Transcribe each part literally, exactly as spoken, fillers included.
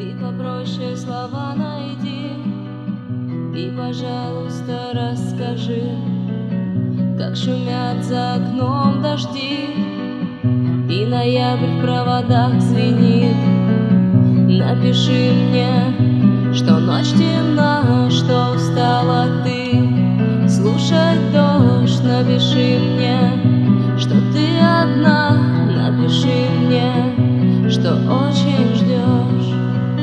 Ты попроще слова найди и, пожалуйста, расскажи, как шумят за окном дожди, и ноябрь в проводах звенит. Напиши мне, что ночь темна, что устала ты слушать дождь. Напиши мне, что ты одна. Напиши мне, что очень ждешь.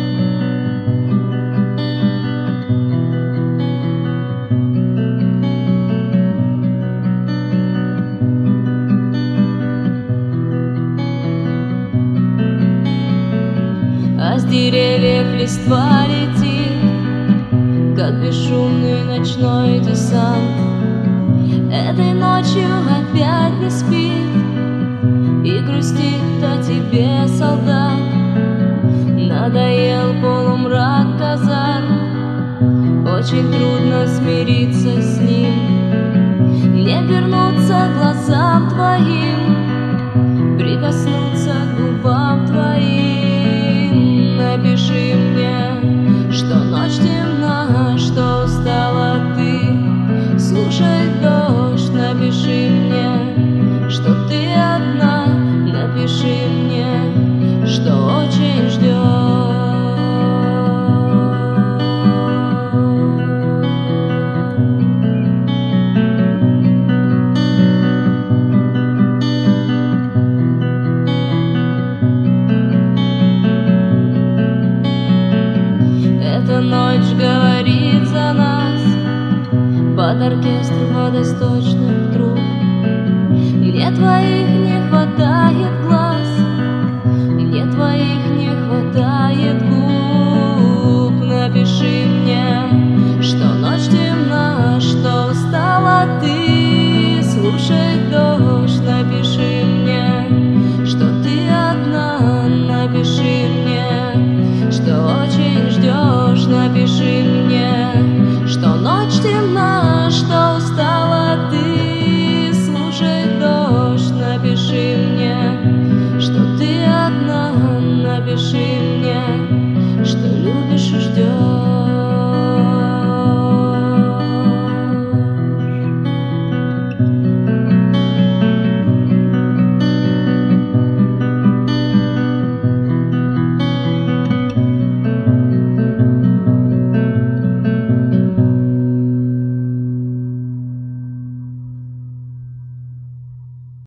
А с деревьев листва летит, как бесшумный ночной десант. Этой ночью опять не спит и грустит о тебе, солдат. Надоел полумрак казарм, очень трудно смириться с ним. Не вернуться глазам твоим, прикоснуться к губам твоим. Напиши мне, что ночь темна, что устала ты слушать дождь. Напиши мне, что ты одна. Напиши мне, что очень ждешь. Эта ночь говорит за нас под оркестр водосточных труб. Мне твои